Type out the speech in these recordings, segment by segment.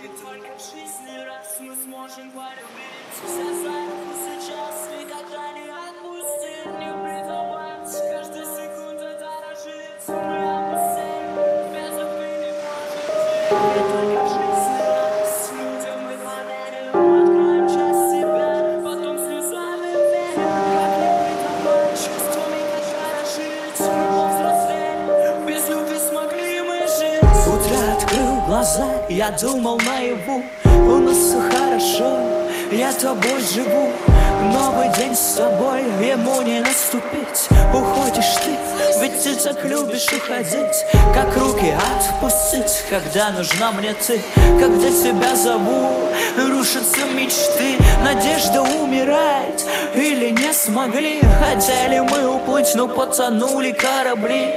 И только в жизни раз мы сможем полюбить. Вся зарубка сейчас никогда не отпустит, не предавать, каждой секундой дорожить. Мы опустим, без любви не можем жить. И только в жизни раз людям мы поверим, откроем часть себя, потом слезами верим. Как не предавать чувствами, как дорожить. Мы повзрослели, без любви смогли мы жить. Утро открыл глаза, я думал наяву, у нас все хорошо, я тобой живу. Новый день с тобой, ему не наступить. Уходишь ты, ведь ты так любишь уходить. Как руки отпустить, когда нужна мне ты. Когда тебя зову, рушатся мечты. Надежда умирает, или не смогли. Хотели мы уплыть, но потонули корабли.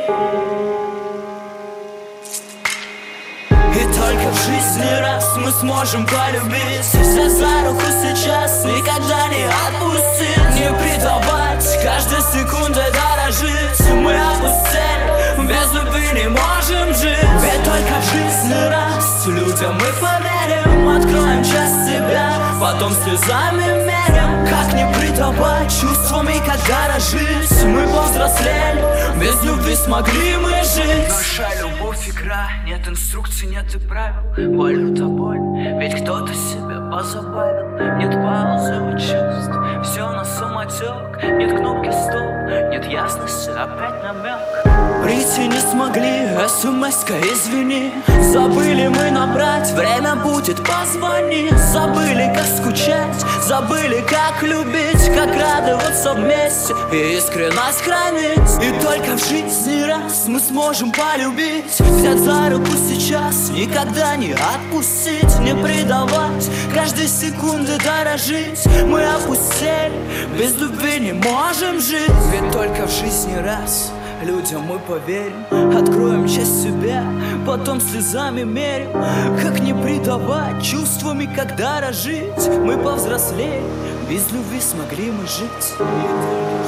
И только в жизни раз мы сможем полюбить. Взять за руку сейчас, никогда не отпустить, не предавать, каждой секундой дорожить. Мы опустили, без любви не можем жить. Ведь только в жизни раз людям мы поверим, откроем часть себя, потом слезами мерим. Как не предавать чувствами, как дорожить. Мы повзрослели, без любви смогли мы жить. Наша любовь игра, нет инструкций, нет и правил. Валюта боль, ведь кто-то себя позабавил. Нет паузы у чувств, все на самотек. Нет кнопки стоп, нет ясности, опять намек. Прийти не смогли, смс-ка извини. Забыли мы набрать, время будет, позвони. Забыли, как скучать, забыли, как любить, как радоваться вместе и искренность хранить. И только в жизни раз мы сможем полюбить. Взять за руку сейчас, никогда не отпустить, не предавать, каждой секунды дорожить. Мы опустили, без любви не можем жить. Ведь только в жизни раз людям мы поверим, откроем часть себя, потом слезами мерим. Как не предавать чувствами, как дорожить. Мы повзрослели, без любви смогли мы жить.